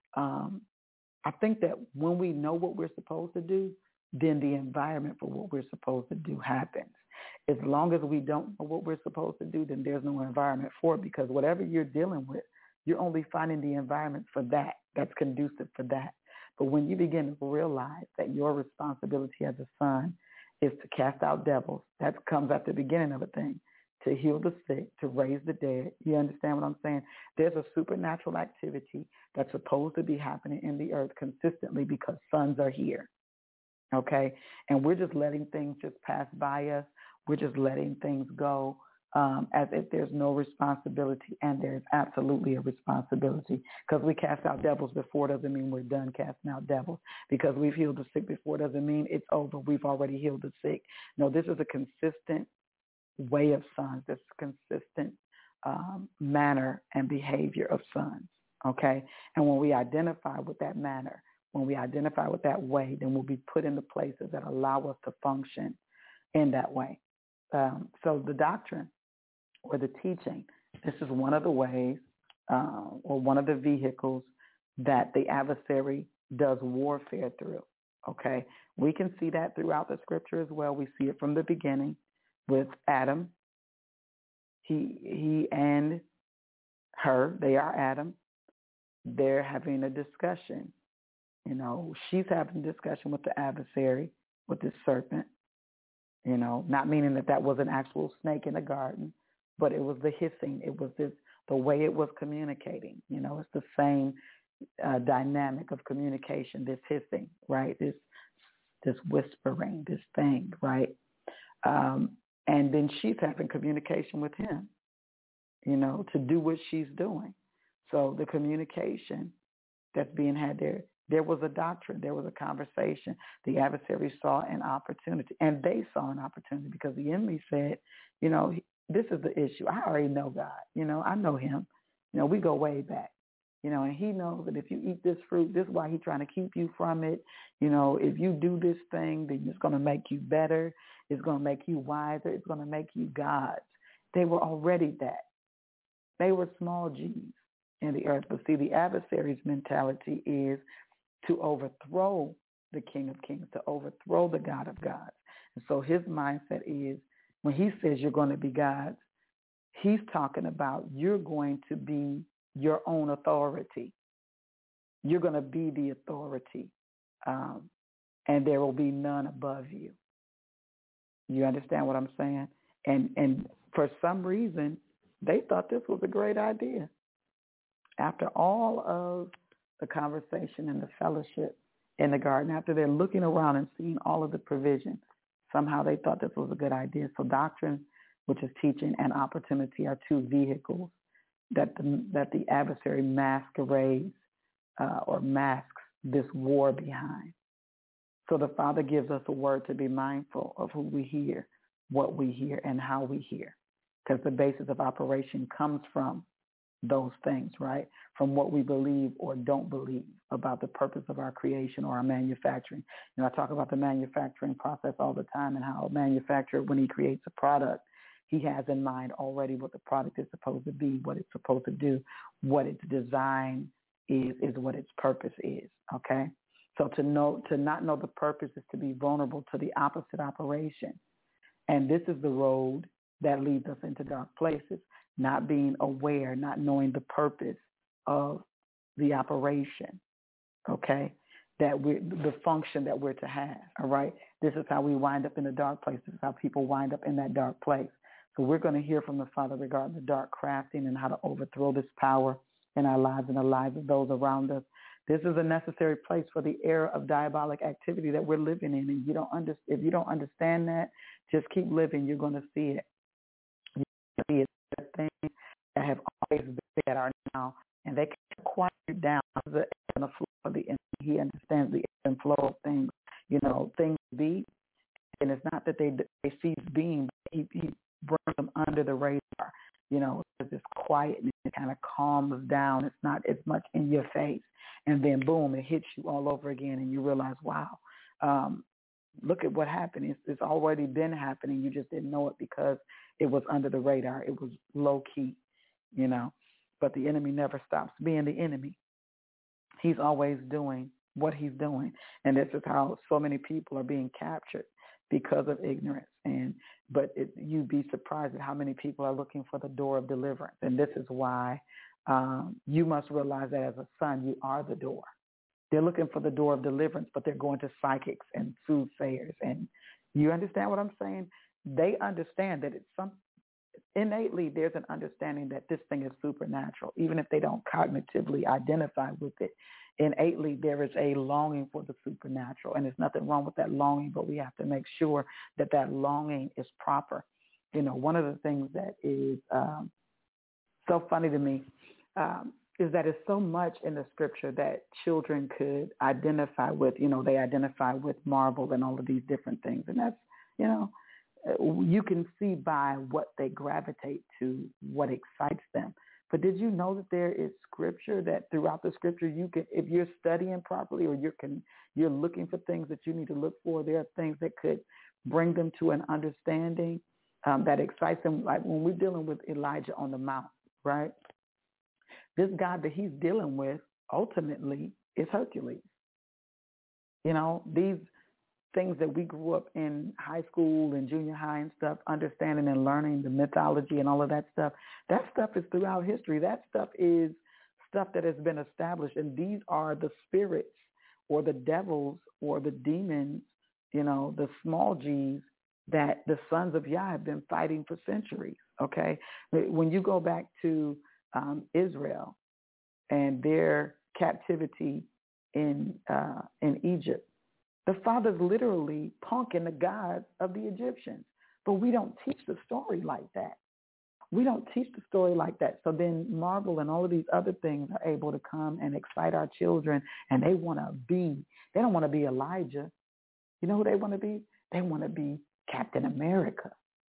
I think that when we know what we're supposed to do, then the environment for what we're supposed to do happens. As long as we don't know what we're supposed to do, then there's no environment for it, because whatever you're dealing with, you're only finding the environment for that, that's conducive for that. But when you begin to realize that your responsibility as a son is to cast out devils, that comes at the beginning of a thing, to heal the sick, to raise the dead. You understand what I'm saying? There's a supernatural activity that's supposed to be happening in the earth consistently because sons are here, okay? And we're just letting things just pass by us. We're just letting things go as if there's no responsibility, and there's absolutely a responsibility. Because we cast out devils before doesn't mean we're done casting out devils. Because we've healed the sick before doesn't mean it's over. We've already healed the sick. No, this is a consistent way of sons, this consistent manner and behavior of sons, okay? And when we identify with that manner, when we identify with that way, then we'll be put into places that allow us to function in that way. So the doctrine or the teaching, this is one of the ways or one of the vehicles that the adversary does warfare through, okay? We can see that throughout the scripture as well. We see it from the beginning with Adam. He and her, they are Adam. They're having a discussion. You know, she's having a discussion with the adversary, with this serpent. You know, not meaning that was an actual snake in the garden, but it was the hissing. It was the way it was communicating. You know, it's the same dynamic of communication, this hissing, right? This whispering, this thing, right? And then she's having communication with him, you know, to do what she's doing. So the communication that's being had there was a doctrine, there was a conversation. The adversary saw an opportunity, and they saw an opportunity because the enemy said, you know, this is the issue. I already know God. You know, I know him. You know, we go way back. You know, and he knows that if you eat this fruit, this is why he's trying to keep you from it. You know, if you do this thing, then it's going to make you better. It's going to make you wiser. It's going to make you gods. They were already that. They were small g's in the earth. But see, the adversary's mentality is to overthrow the King of Kings, to overthrow the God of gods. And so his mindset is, when he says you're going to be gods, he's talking about you're going to be your own authority. You're going to be the authority, and there will be none above you. You understand what I'm saying? And for some reason, they thought this was a great idea. After all of the conversation and the fellowship in the garden, after they're looking around and seeing all of the provision, somehow they thought this was a good idea. So doctrine, which is teaching, and opportunity are two vehicles that the adversary masquerades or masks this war behind. So the Father gives us a word to be mindful of who we hear, what we hear, and how we hear, because the basis of operation comes from those things, right? From what we believe or don't believe about the purpose of our creation or our manufacturing. I talk about the manufacturing process all the time and how a manufacturer, when he creates a product, he has in mind already what the product is supposed to be, what it's supposed to do, what its design is what its purpose is, okay? So to not know the purpose is to be vulnerable to the opposite operation. And this is the road that leads us into dark places, not being aware, not knowing the purpose of the operation, okay, the function that we're to have, all right? This is how we wind up in the dark place. This is how people wind up in that dark place. So we're going to hear from the Father regarding the dark crafting and how to overthrow this power in our lives and the lives of those around us. This is a necessary place for the era of diabolic activity that we're living in. And if you don't understand that, just keep living. You're going to see it. You're going to see it. Things that have always been that are now, and they can quiet you down. The ebb and the flow of the enemy. He understands the ebb and flow of things. Things be, and it's not that they cease being, but he brings them under the radar. There's this quietness. It kind of calms down. It's not as much in your face. And then, boom, it hits you all over again, and you realize, wow, look at what happened. It's already been happening. You just didn't know it because it was under the radar. It was low-key, But the enemy never stops being the enemy. He's always doing what he's doing. And this is how so many people are being captured because of ignorance. But you'd be surprised at how many people are looking for the door of deliverance. And this is why you must realize that as a son, you are the door. They're looking for the door of deliverance, but they're going to psychics and soothsayers. And you understand what I'm saying? They understand that innately there's an understanding that this thing is supernatural, even if they don't cognitively identify with it. Innately, there is a longing for the supernatural, and there's nothing wrong with that longing, but we have to make sure that that longing is proper. One of the things that is so funny to me is that it's so much in the scripture that children could identify with. They identify with Marvel and all of these different things, and that's, you can see by what they gravitate to, what excites them. But did you know that there is scripture that throughout the scripture you can, if you're studying properly or you're looking for things that you need to look for, there are things that could bring them to an understanding that excites them. Like when we're dealing with Elijah on the mount, right? This God that he's dealing with ultimately is Hercules. These things that we grew up in high school and junior high and stuff, understanding and learning the mythology and all of that stuff is throughout history. That stuff is stuff that has been established. And these are the spirits or the devils or the demons, the small G's that the sons of Yah have been fighting for centuries. Okay. When you go back to Israel and their captivity in Egypt, the father's literally punking the gods of the Egyptians. But we don't teach the story like that. We don't teach the story like that. So then Marvel and all of these other things are able to come and excite our children, and they don't want to be Elijah. You know who they want to be? They want to be Captain America.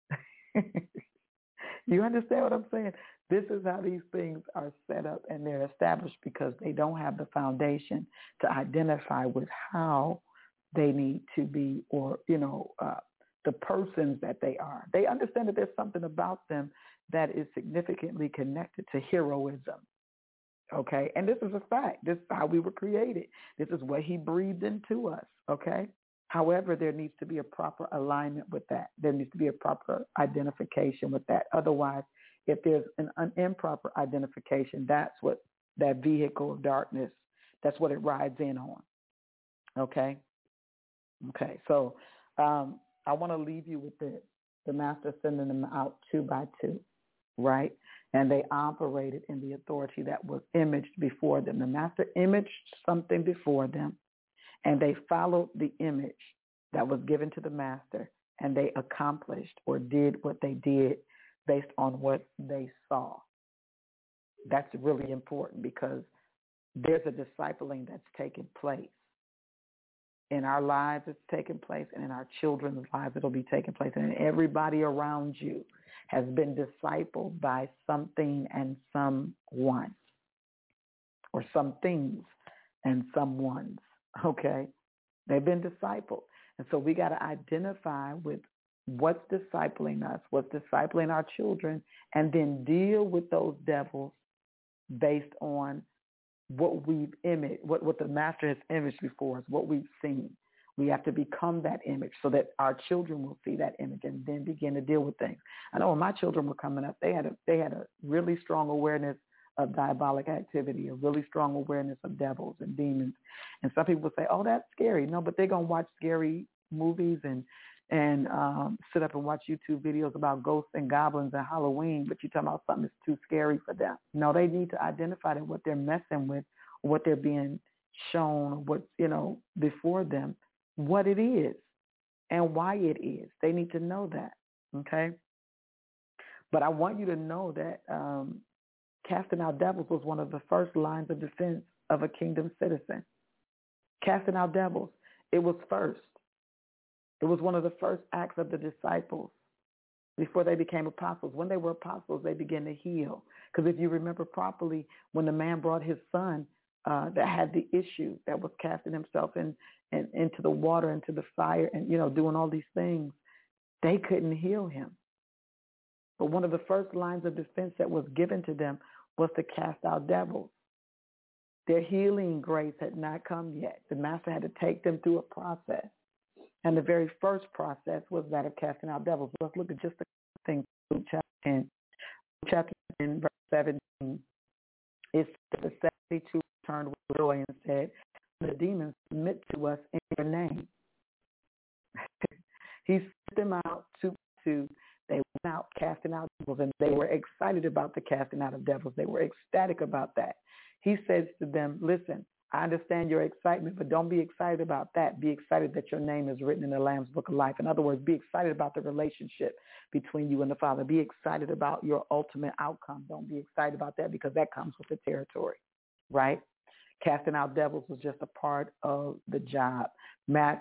You understand what I'm saying? This is how these things are set up, and they're established because they don't have the foundation to identify with how they need to be, or, the persons that they are. They understand that there's something about them that is significantly connected to heroism. Okay. And this is a fact. This is how we were created. This is what he breathed into us. Okay. However, there needs to be a proper alignment with that. There needs to be a proper identification with that. Otherwise, if there's an improper identification, that's what that vehicle of darkness, that's what it rides in on. Okay. Okay, so I want to leave you with this. The master sending them out 2 by 2, right? And they operated in the authority that was imaged before them. The master imaged something before them, and they followed the image that was given to the master, and they accomplished or did what they did based on what they saw. That's really important because there's a discipling that's taking place. In our lives, it's taking place, and in our children's lives, it'll be taking place. And everybody around you has been discipled by something and someone, or some things and someone's, okay? They've been discipled. And so we got to identify with what's discipling us, what's discipling our children, and then deal with those devils based on what we've imaged, what the master has imaged before us, what we've seen. We have to become that image so that our children will see that image and then begin to deal with things. I know when my children were coming up, they had a really strong awareness of diabolic activity, a really strong awareness of devils and demons. And some people say, oh, that's scary. No, but they're going to watch scary movies and sit up and watch YouTube videos about ghosts and goblins and Halloween, but you're talking about something that's too scary for them. No, they need to identify that what they're messing with, what they're being shown, what's, before them, what it is and why it is. They need to know that, okay? But I want you to know that casting out devils was one of the first lines of defense of a kingdom citizen. Casting out devils, it was first. It was one of the first acts of the disciples before they became apostles. When they were apostles, they began to heal. Because if you remember properly, when the man brought his son that had the issue, that was casting himself into the water, into the fire, and, doing all these things, they couldn't heal him. But one of the first lines of defense that was given to them was to cast out devils. Their healing grace had not come yet. The master had to take them through a process. And the very first process was that of casting out devils. Let's look at just a thing. Luke chapter 10. Luke chapter 10, verse 17. It said the 72 returned with joy and said, the demons submit to us in your name. He sent them out two. They went out casting out devils, and they were excited about the casting out of devils. They were ecstatic about that. He says to them, listen, I understand your excitement, but don't be excited about that. Be excited that your name is written in the Lamb's Book of Life. In other words, be excited about the relationship between you and the Father. Be excited about your ultimate outcome. Don't be excited about that, because that comes with the territory, right? Casting out devils was just a part of the job. Mark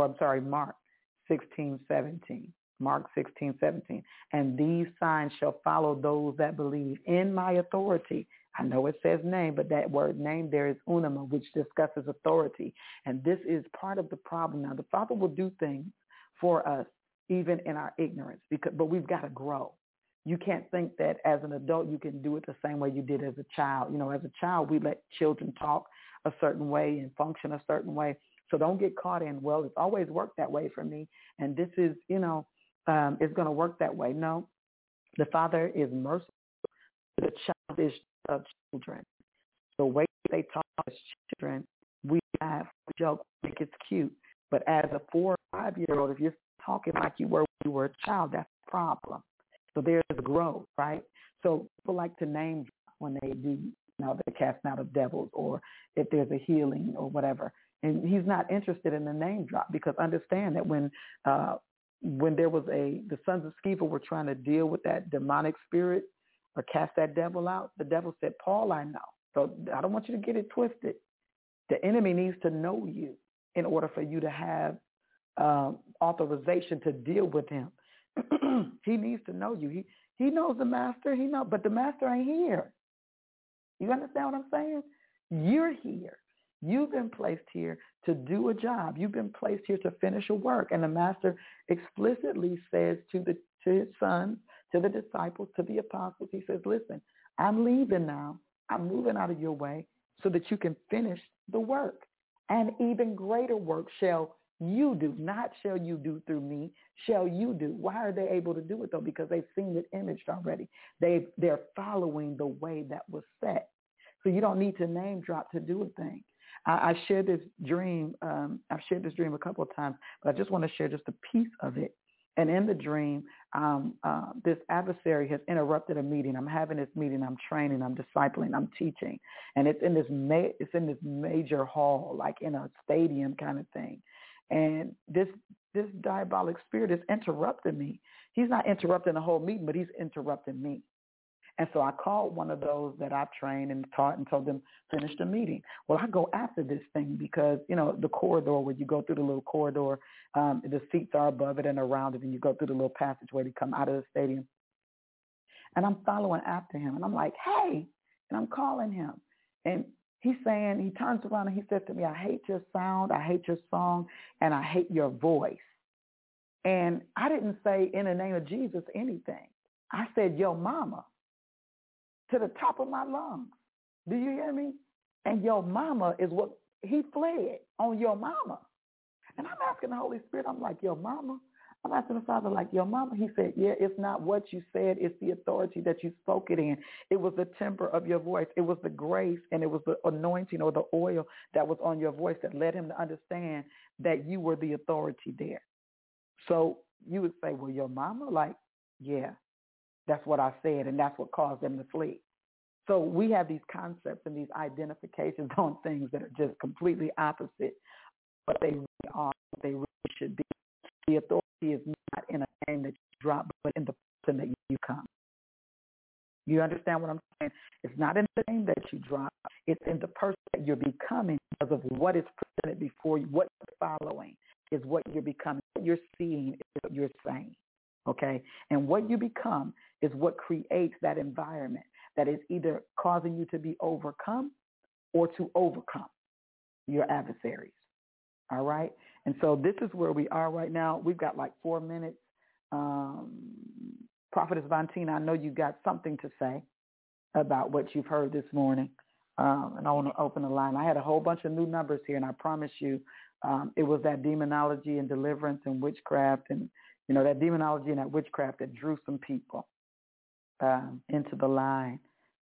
16:17. Mark 16:17. And these signs shall follow those that believe in my authority. I know it says name, but that word name there is unama, which discusses authority. And this is part of the problem. Now, the Father will do things for us, even in our ignorance, but we've got to grow. You can't think that as an adult you can do it the same way you did as a child. As a child, we let children talk a certain way and function a certain way. So don't get caught in, well, it's always worked that way for me, and this is, it's going to work that way. No, the Father is merciful to the childish of children. The way they talk as children, we have joke, think it's cute. But as a 4 or 5-year-old, if you're talking like you were when you were a child, that's a problem. So there's a growth, right? So people like to name drop when they do, the casting out of devils, or if there's a healing or whatever. And he's not interested in the name drop, because understand that when there was the sons of Sceva were trying to deal with that demonic spirit or cast that devil out, the devil said, Paul, I know. So I don't want you to get it twisted. The enemy needs to know you in order for you to have authorization to deal with him. He needs to know you. He knows the master. But the master ain't here. You understand what I'm saying? You're here. You've been placed here to do a job. You've been placed here to finish a work. And the master explicitly says to his sons, to the disciples, to the apostles, he says, listen, I'm leaving now. I'm moving out of your way so that you can finish the work. And even greater work shall you do, not shall you do through me, shall you do. Why are they able to do it, though? Because they've seen it imaged already. They're following the way that was set. So you don't need to name drop to do a thing. I shared this dream. I've shared this dream a couple of times, but I just want to share just a piece of it. And in the dream, this adversary has interrupted a meeting. I'm having this meeting. I'm training. I'm discipling. I'm teaching, and it's in this major hall, like in a stadium kind of thing. And this diabolic spirit is interrupting me. He's not interrupting the whole meeting, but he's interrupting me. And so I called one of those that I've trained and taught and told them, finish the meeting. Well, I go after this thing because, the corridor where you go through the little corridor, the seats are above it and around it, and you go through the little passageway to come out of the stadium. And I'm following after him, and I'm like, hey, and I'm calling him. And he's saying, he turns around and he says to me, I hate your sound, I hate your song, and I hate your voice. And I didn't say in the name of Jesus anything. I said, yo mama, to the top of my lungs. Do you hear me? And your mama is what he fled on, your mama. And I'm asking the Holy Spirit, I'm like, your mama? I'm asking the Father, like, your mama? He said, yeah, it's not what you said. It's the authority that you spoke it in. It was the timbre of your voice. It was the grace, and it was the anointing or the oil that was on your voice that led him to understand that you were the authority there. So you would say, well, your mama? Like, yeah, that's what I said, and that's what caused them to flee. So we have these concepts and these identifications on things that are just completely opposite what they really are, what they really should be. The authority is not in a name that you drop, but in the person that you become. You understand what I'm saying? It's not in the name that you drop. It's in the person that you're becoming because of what is presented before you. What you're following is what you're becoming. What you're seeing is what you're saying. Okay? And what you become is what creates that environment that is either causing you to be overcome or to overcome your adversaries. All right? And so this is where we are right now. We've got like 4 minutes. Prophetess Vantina, I know you got something to say about what you've heard this morning. And I want to open the line. I had a whole bunch of new numbers here, and I promise you it was that demonology and deliverance and witchcraft and, that demonology and that witchcraft that drew some people into the line.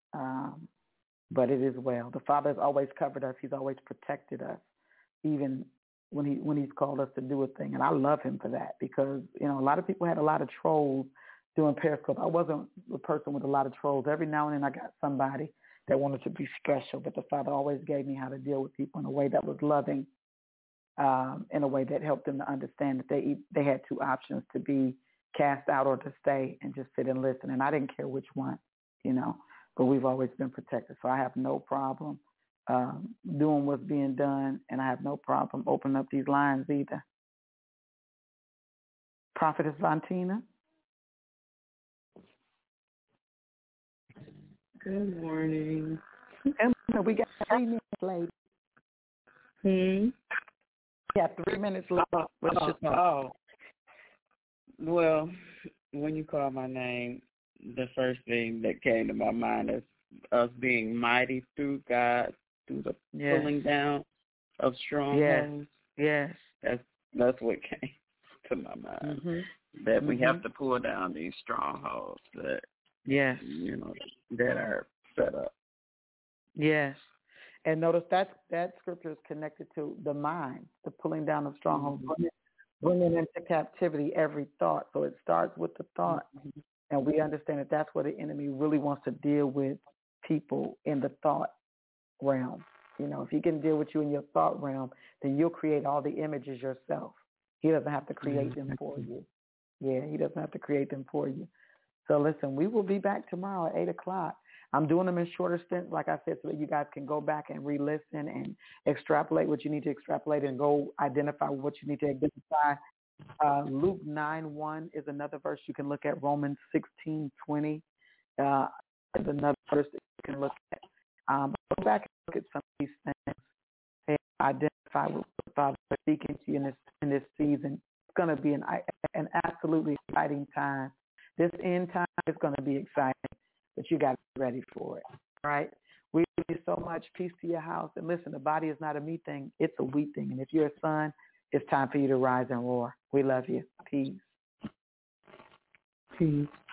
But it is well. The Father has always covered us. He's always protected us, even when he's called us to do a thing. And I love him for that because, a lot of people had a lot of trolls doing Periscope. I wasn't a person with a lot of trolls. Every now and then I got somebody that wanted to be special, but the Father always gave me how to deal with people in a way that was loving, in a way that helped them to understand that they had two options, to be cast out or to stay and just sit and listen. And I didn't care which one, but we've always been protected. So I have no problem doing what's being done, and I have no problem opening up these lines either. Prophetess Vantina? Good morning. We got 3 minutes, lady. We got 3 minutes left. Well, when you call my name, the first thing that came to my mind is us being mighty through God, through the pulling down of strongholds. Yes. That's what came to my mind. Mm-hmm. That we have to pull down these strongholds that that are set up. Yes. And notice that scripture is connected to the mind, the pulling down of strongholds, bringing into captivity every thought. So it starts with the thought. Mm-hmm. And we understand that that's where the enemy really wants to deal with people, in the thought realm. If he can deal with you in your thought realm, then you'll create all the images yourself. He doesn't have to create them for you. Yeah, he doesn't have to create them for you. So listen, we will be back tomorrow at 8 o'clock. I'm doing them in shorter stints, like I said, so that you guys can go back and re-listen and extrapolate what you need to extrapolate and go identify what you need to identify. Luke 9:1 is another verse you can look at. Romans 16:20 is another verse that you can look at. Go back and look at some of these things and identify what the Father is speaking to you in this season. It's going to be an absolutely exciting time. This end time is going to be exciting, but you got to be ready for it. All right? We give you so much. Peace to your house. And listen, the body is not a me thing. It's a we thing. And if you're a son, it's time for you to rise and roar. We love you. Peace. Peace.